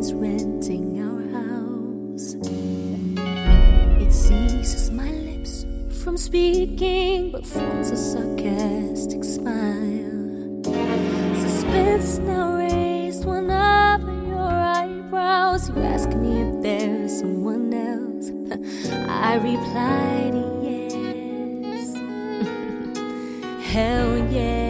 since renting our house. It seizes my lips from speaking, but forms a sarcastic smile. Suspense now raised one of your eyebrows. You ask me if there's someone else. I replied yes. Hell yeah.